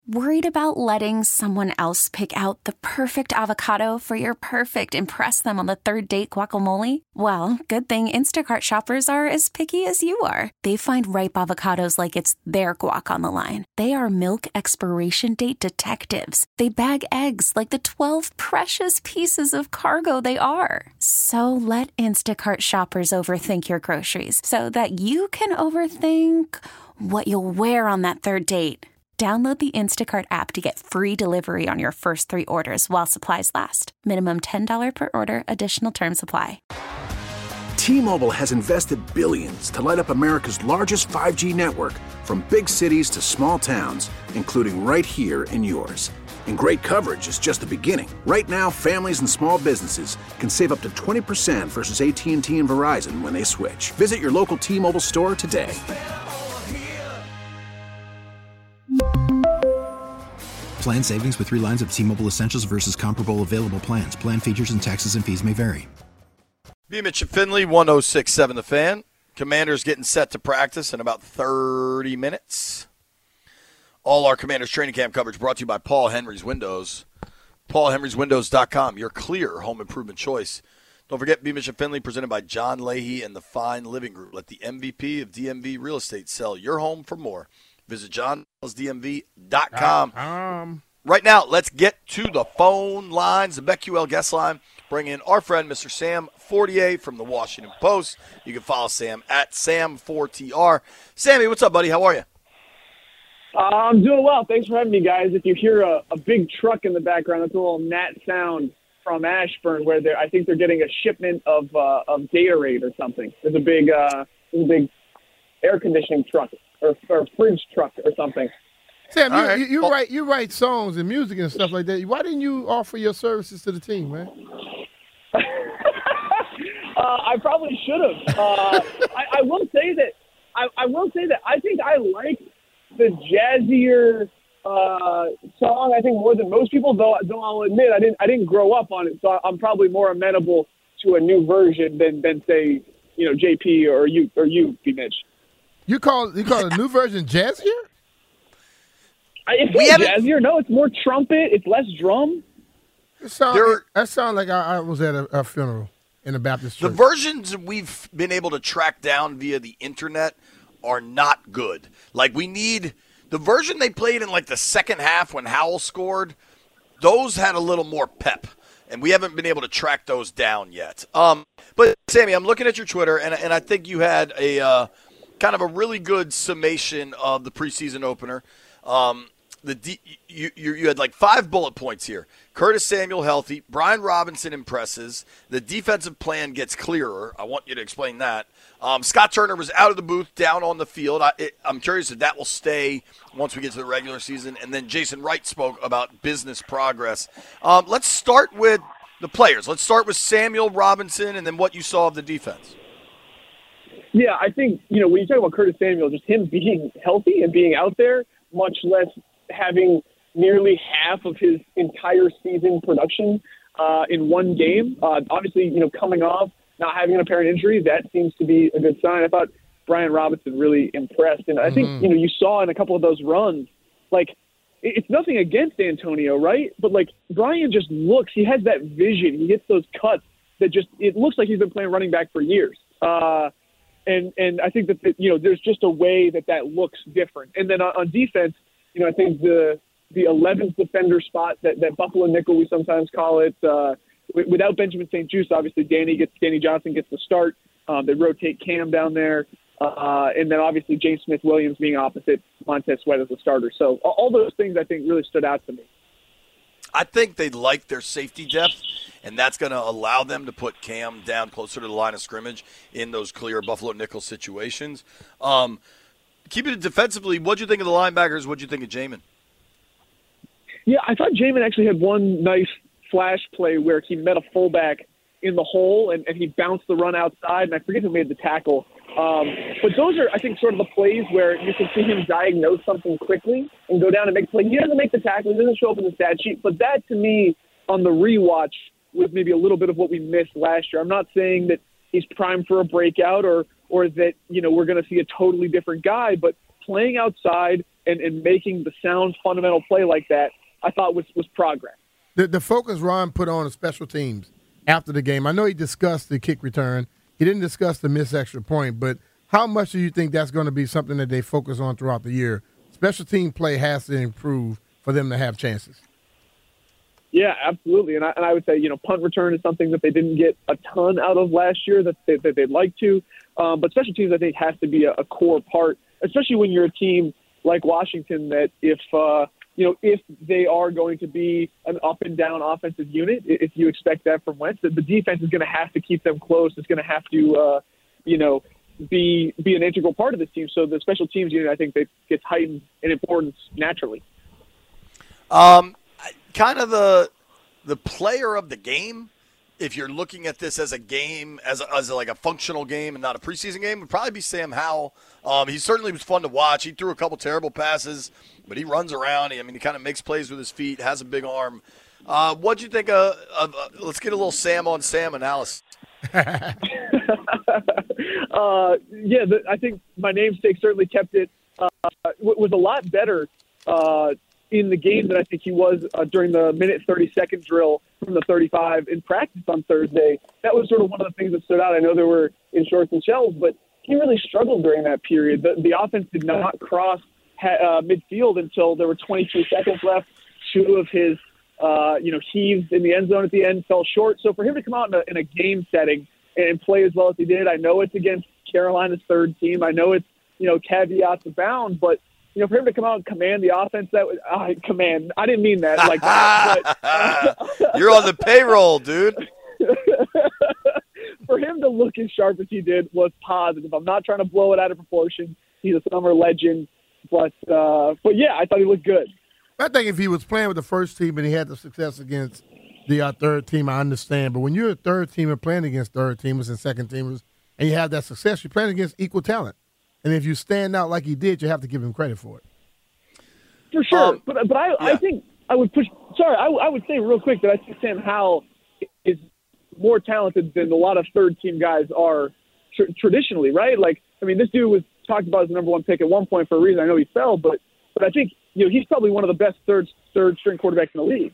Worried about letting someone else pick out the perfect avocado for your perfect impress them on the third date guacamole? Well, good thing Instacart shoppers are as picky as you are. They find ripe avocados like it's their guac on the line. They are milk expiration date detectives. They bag eggs like the 12 precious pieces of cargo they are. So let Instacart shoppers overthink your groceries so that you can overthink what you'll wear on that third date. Download the Instacart app to get free delivery on your first 3 orders while supplies last. Minimum $10 per order. Additional terms apply. T-Mobile has invested billions to light up America's largest 5G network, from big cities to small towns, including right here in yours. And great coverage is just the beginning. Right now, families and small businesses can save up to 20% versus AT&T and Verizon when they switch. Visit your local T-Mobile store today. Plan savings with 3 lines of T-Mobile Essentials versus comparable available plans. Plan features and taxes and fees may vary. B. Mitch and Finley, 106.7 The Fan. Commanders getting set to practice in about 30 minutes. All our Commanders training camp coverage brought to you by Paul Henry's Windows. PaulHenry'sWindows.com, your clear home improvement choice. Don't forget, B. Mitch and Finley, presented by John Leahy and the Fine Living Group. Let the MVP of DMV Real Estate sell your home for more. Visit johnsdmv.com. Right now, let's get to the phone lines, the BetQL guest line. Bring in our friend, Mr. Sam Fortier from the Washington Post. You can follow Sam at Sam4TR. Sammy, what's up, buddy? How are you? I'm doing well. Thanks for having me, guys. If you hear a big truck in the background, that's a little Nat sound from Ashburn, where I think they're getting a shipment of Gatorade or something. There's a big air conditioning truck or fridge truck or something. Sam, you write songs and music and stuff like that. Why didn't you offer your services to the team, man? I probably should have. I will say that I think I like the jazzier song. I think more than most people, though I'll admit I didn't grow up on it, so I'm probably more amenable to a new version than say JP or you B. Mitch. You call a new version jazzier? It's not jazzier. No, it's more trumpet. It's less drum. That sounds like I was at a funeral in a Baptist church. The versions we've been able to track down via the internet are not good. Like, we need the version they played in like the second half when Howell scored. Those had a little more pep, and we haven't been able to track those down yet. But Sammy, I'm looking at your Twitter, and I think you had a kind of a really good summation of the preseason opener. You had like 5 bullet points here. Curtis Samuel healthy. Brian Robinson impresses. The defensive plan gets clearer. I want you to explain that. Scott Turner was out of the booth, down on the field. I'm curious if that will stay once we get to the regular season. And then Jason Wright spoke about business progress. Let's start with the players. Let's start with Samuel Robinson and then what you saw of the defense. Yeah, I think, when you talk about Curtis Samuel, just him being healthy and being out there, much less having nearly half of his entire season production in one game. Obviously, coming off, not having an apparent injury, that seems to be a good sign. I thought Brian Robinson really impressed. And I think, you saw in a couple of those runs, like, it's nothing against Antonio, right? But, like, Brian just looks, he has that vision. He hits those cuts that just, it looks like he's been playing running back for years. And I think that, there's just a way that looks different. And then on defense, I think the 11th defender spot, that Buffalo nickel, we sometimes call it, without Benjamin St. Juste, obviously Danny Johnson gets the start. They rotate Cam down there. And then obviously James Smith-Williams being opposite Montez Sweat as a starter. So all those things I think really stood out to me. I think they like their safety depth, and that's going to allow them to put Cam down closer to the line of scrimmage in those clear Buffalo nickel situations. Keeping it defensively, what'd you think of the linebackers? What'd you think of Jamin? Yeah, I thought Jamin actually had one nice flash play where he met a fullback in the hole, and he bounced the run outside, and I forget who made the tackle. But those are, I think, sort of the plays where you can see him diagnose something quickly and go down and make a play. He doesn't make the tackle. He doesn't show up in the stat sheet. But that, to me, on the rewatch, was maybe a little bit of what we missed last year. I'm not saying that he's primed for a breakout or that, we're going to see a totally different guy. But playing outside, and making the sound fundamental play like that, I thought was progress. The focus Ron put on special teams after the game, I know he discussed the kick return. He didn't discuss the missed extra point, but how much do you think that's going to be something that they focus on throughout the year? Special team play has to improve for them to have chances. Yeah, absolutely. And I would say, punt return is something that they didn't get a ton out of last year that they'd like to. But special teams, I think, has to be a core part, especially when you're a team like Washington that if they are going to be an up and down offensive unit, if you expect that from Wentz, the defense is going to have to keep them close. It's going to have to, be an integral part of this team. So the special teams unit, I think, that gets heightened in importance naturally. Kind of the player of the game, if you're looking at this as a game, as like a functional game and not a preseason game, would probably be Sam Howell. He certainly was fun to watch. He threw a couple terrible passes, but he runs around. He kind of makes plays with his feet, has a big arm. What'd you think of let's get a little Sam on Sam analysis. I think my namesake certainly kept it, was a lot better in the game than I think he was during the minute 30-second drill from the 35 in practice on Thursday. That was sort of one of the things that stood out. I know they were in shorts and shells, but he really struggled during that period. The offense did not cross midfield until there were 22 seconds left. Two of his heaves in the end zone at the end fell short. So for him to come out in a game setting and play as well as he did, I know it's against Carolina's third team. I know it's, caveats abound, but for him to come out and command the offense, that was command. I didn't mean that like that. But, you're on the payroll, dude. For him to look as sharp as he did was positive. I'm not trying to blow it out of proportion. He's a summer legend, but yeah, I thought he looked good. I think if he was playing with the first team and he had the success against the third team, I understand. But when you're a third teamer playing against third teamers and second teamers, and you have that success, you're playing against equal talent. And if you stand out like he did, you have to give him credit for it. For sure. I think I would push – sorry, I would say real quick that I think Sam Howell is more talented than a lot of third-team guys are traditionally, right? This dude was talked about as the number one pick at one point for a reason. I know he fell, but I think he's probably one of the best third-string quarterbacks in the league.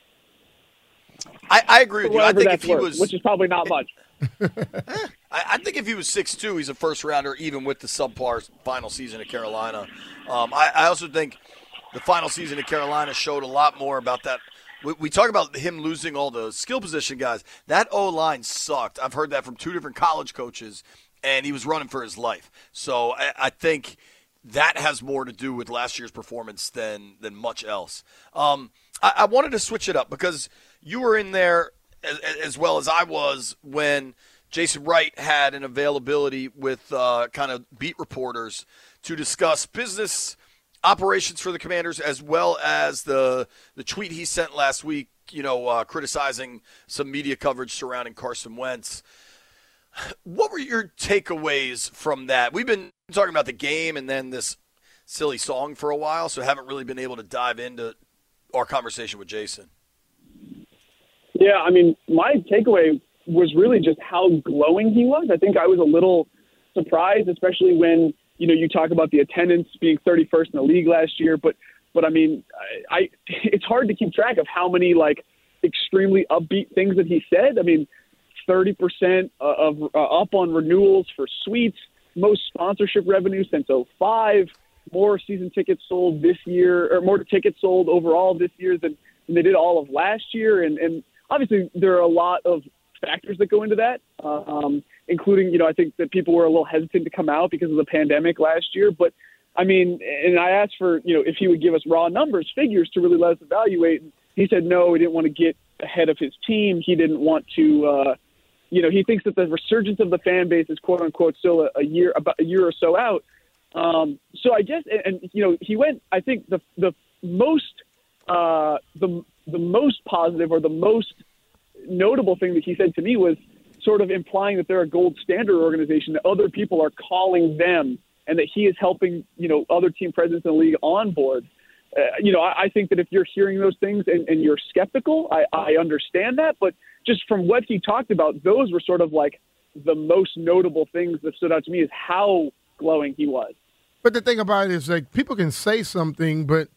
I agree with you. I think if he was – which is probably not much. I think if he was 6'2", he's a first-rounder, even with the subpar final season at Carolina. I also think the final season at Carolina showed a lot more about that. We talk about him losing all the skill position guys. That O-line sucked. I've heard that from two different college coaches, and he was running for his life. So I think that has more to do with last year's performance than much else. I wanted to switch it up because you were in there as well as I was when Jason Wright had an availability with kind of beat reporters to discuss business operations for the Commanders, as well as the tweet he sent last week, criticizing some media coverage surrounding Carson Wentz. What were your takeaways from that? We've been talking about the game and then this silly song for a while, so haven't really been able to dive into our conversation with Jason. Yeah, my takeaway was really just how glowing he was. I think I was a little surprised, especially when, you talk about the attendance being 31st in the league last year. But it's hard to keep track of how many, extremely upbeat things that he said. 30% of up on renewals for suites, most sponsorship revenue since 2005, more season tickets sold this year, or more tickets sold overall this year than they did all of last year. And obviously there are a lot of factors that go into that, including, I think that people were a little hesitant to come out because of the pandemic last year. But, and I asked for, if he would give us raw numbers, figures to really let us evaluate. And he said no, he didn't want to get ahead of his team. He didn't want to, he thinks that the resurgence of the fan base is, quote unquote, still about a year or so out. So I guess, and he went, I think the most positive or the most notable thing that he said to me was sort of implying that they're a gold standard organization, that other people are calling them, and that he is helping, other team presidents in the league on board. I think that if you're hearing those things and you're skeptical, I understand that. But just from what he talked about, those were sort of like the most notable things that stood out to me is how glowing he was. But the thing about it is, like, people can say something, but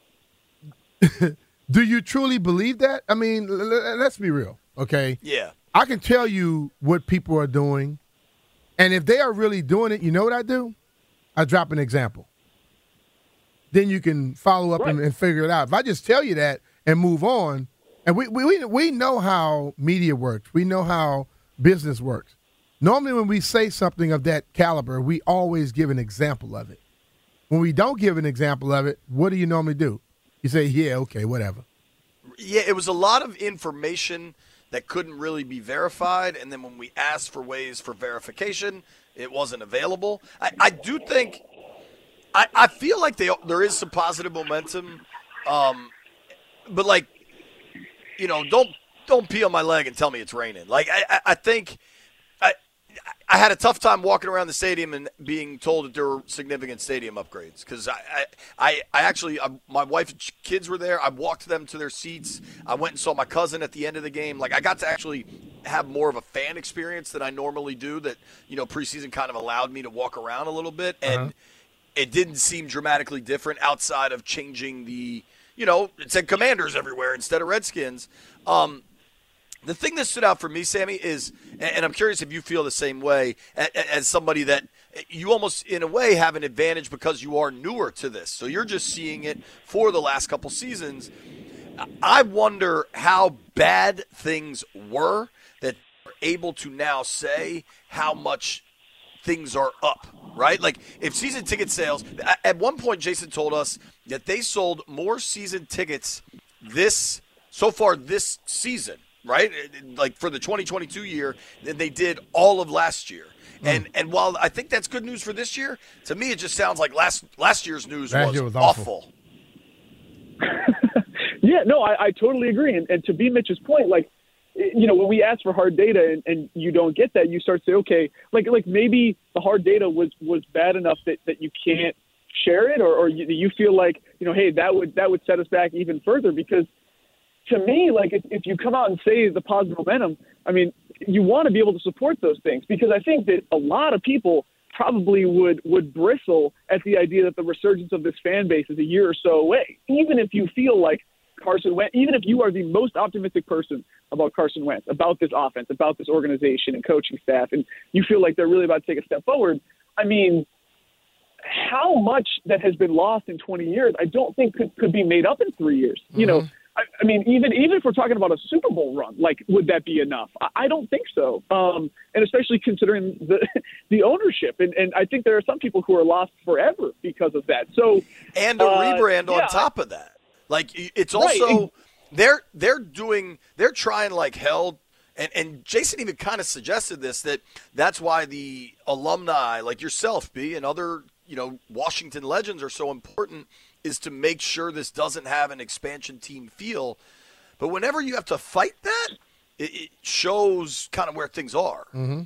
do you truly believe that? I mean, let's be real, okay? Yeah. I can tell you what people are doing, and if they are really doing it, you know what I do? I drop an example. Then you can follow up and figure it out. If I just tell you that and move on, and we know how media works. We know how business works. Normally when we say something of that caliber, we always give an example of it. When we don't give an example of it, what do you normally do? You say, yeah, okay, whatever. Yeah, it was a lot of information that couldn't really be verified, and then when we asked for ways for verification, it wasn't available. I do think – I feel like there is some positive momentum, but, like, you know, don't pee on my leg and tell me it's raining. Like, I think – I had a tough time walking around the stadium and being told that there were significant stadium upgrades because I actually my wife and kids were there. I walked them to their seats. I went and saw my cousin at the end of the game. Like, I got to actually have more of a fan experience than I normally do. That, you know, preseason kind of allowed me to walk around a little bit, and it didn't seem dramatically different outside of changing the, you know, it said Commanders everywhere instead of Redskins. The thing that stood out for me, Sammy, is, and I'm curious if you feel the same way, as somebody that you almost, in a way, have an advantage because you are newer to this. So you're just seeing it for the last couple seasons. I wonder how bad things were that they're able to now say how much things are up, right? Like, if season ticket sales, at one point Jason told us that they sold more season tickets so far this season, right? Like, for the 2022 year than they did all of last year. And while I think that's good news for this year, to me it just sounds like last year's news was awful. Yeah, no, I totally agree. And to be Mitch's point, like, you know, when we ask for hard data and you don't get that, you start to say, okay, like maybe the hard data was bad enough that you can't share it, or you feel like, you know, hey, that would set us back even further. Because to me, like, if you come out and say the positive momentum, I mean, you want to be able to support those things, because I think that a lot of people probably would bristle at the idea that the resurgence of this fan base is a year or so away. Even if you feel like Carson Wentz, even if you are the most optimistic person about Carson Wentz, about this offense, about this organization and coaching staff, and you feel like they're really about to take a step forward, I mean, how much that has been lost in 20 years, I don't think could be made up in 3 years. You know, I mean, even if we're talking about a Super Bowl run, like, would that be enough? I don't think so. And especially considering the ownership. And I think there are some people who are lost forever because of that. So, and a rebrand on top of that. Like, it's also they're trying like hell. And Jason even kind of suggested that's why the alumni like yourself, B, and other, you know, Washington legends are so important, is to make sure this doesn't have an expansion team feel. But whenever you have to fight that, it shows kind of where things are. Mm-hmm.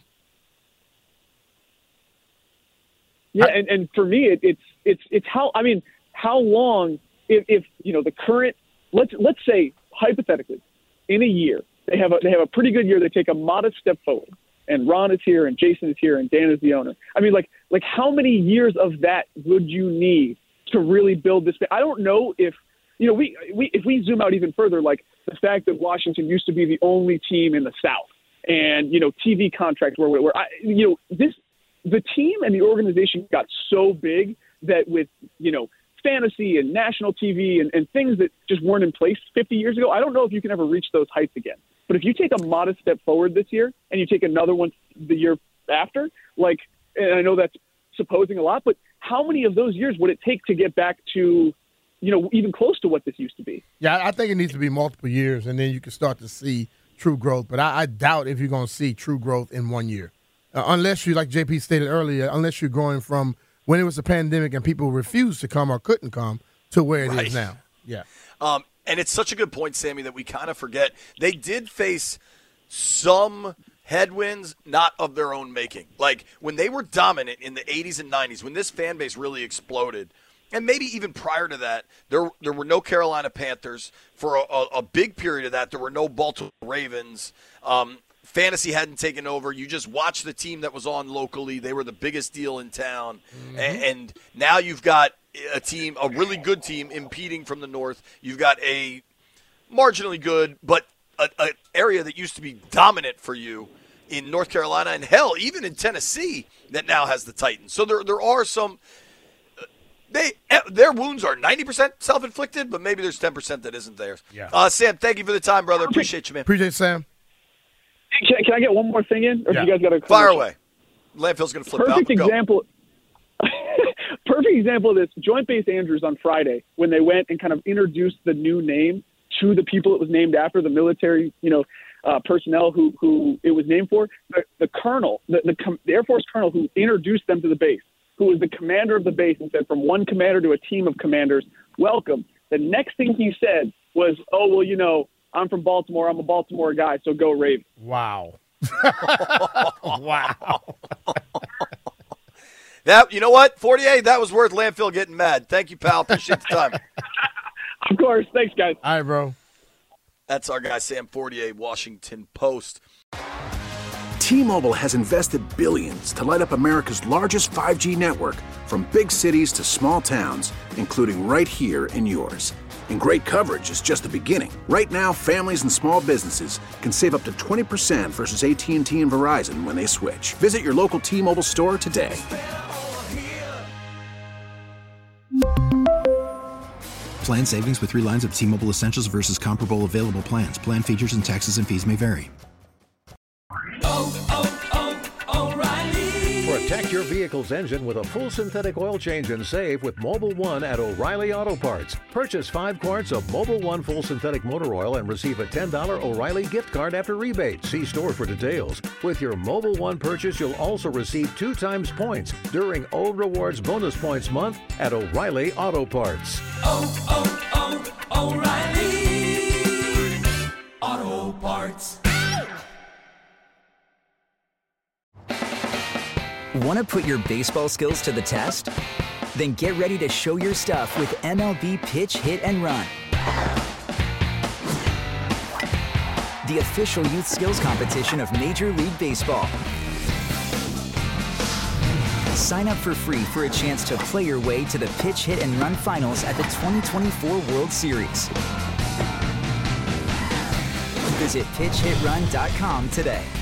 Yeah, and for me, it's how long, if you know, the current, let's say hypothetically, in a year they have a pretty good year, they take a modest step forward, and Ron is here, and Jason is here, and Dan is the owner. I mean, like how many years of that would you need to really build this? I don't know if, you know, if we zoom out even further, like the fact that Washington used to be the only team in the South, and, you know, TV contracts where the team and the organization got so big that with, you know, fantasy and national TV and things that just weren't in place 50 years ago, I don't know if you can ever reach those heights again. But if you take a modest step forward this year and you take another one the year after, like, and I know that's supposing a lot, but how many of those years would it take to get back to, you know, even close to what this used to be? Yeah, I think it needs to be multiple years, and then you can start to see true growth. But I doubt if you're going to see true growth in 1 year. Unless you, like JP stated earlier, unless you're going from when it was a pandemic and people refused to come or couldn't come to where it is now. Yeah. And it's such a good point, Sammy, that we kind of forget. They did face some headwinds not of their own making. Like, when they were dominant in the 80s and 90s, when this fan base really exploded, and maybe even prior to that, there were no Carolina Panthers. For a big period of that, there were no Baltimore Ravens. fantasy hadn't taken over. You just watched the team that was on locally. They were the biggest deal in town. And now you've got a team, a really good team, impeding from the north. You've got a marginally good, but an area that used to be dominant for you in North Carolina, and hell, even in Tennessee, that now has the Titans. So there are some their wounds are 90% self-inflicted, but maybe there's 10% that isn't theirs. Yeah. Sam, thank you for the time, brother. Appreciate you, man. Appreciate it, Sam. Can I get one more thing in? Or do you guys got to fire away? Landfill's going to flip Perfect out. Example. Perfect example of this, Joint Base Andrews on Friday, when they went and kind of introduced the new name to the people it was named after, the military, personnel who it was named for. The colonel, the Air Force colonel who introduced them to the base, who was the commander of the base, and said, from one commander to a team of commanders, welcome. The next thing he said was, oh, well, I'm from Baltimore. I'm a Baltimore guy, so go Ravens. Wow. Wow. That, you know what, 48, that was worth Landfill getting mad. Thank you, pal. Appreciate the time. Of course. Thanks, guys. All right, bro. That's our guy, Sam Fortier, Washington Post. T-Mobile has invested billions to light up America's largest 5G network, from big cities to small towns, including right here in yours. And great coverage is just the beginning. Right now, families and small businesses can save up to 20% versus AT&T and Verizon when they switch. Visit your local T-Mobile store today. Plan savings with 3 lines of T-Mobile Essentials versus comparable available plans. Plan features and taxes and fees may vary. Protect your vehicle's engine with a full synthetic oil change and save with Mobil 1 at O'Reilly Auto Parts. Purchase 5 quarts of Mobil 1 full synthetic motor oil and receive a $10 O'Reilly gift card after rebate. See store for details. With your Mobil 1 purchase, you'll also receive 2 times points during O Rewards Bonus Points Month at O'Reilly Auto Parts. O'Reilly Auto Parts. Want to put your baseball skills to the test? Then get ready to show your stuff with MLB Pitch, Hit, and Run. The official youth skills competition of Major League Baseball. Sign up for free for a chance to play your way to the Pitch, Hit, and Run finals at the 2024 World Series. Visit PitchHitRun.com today.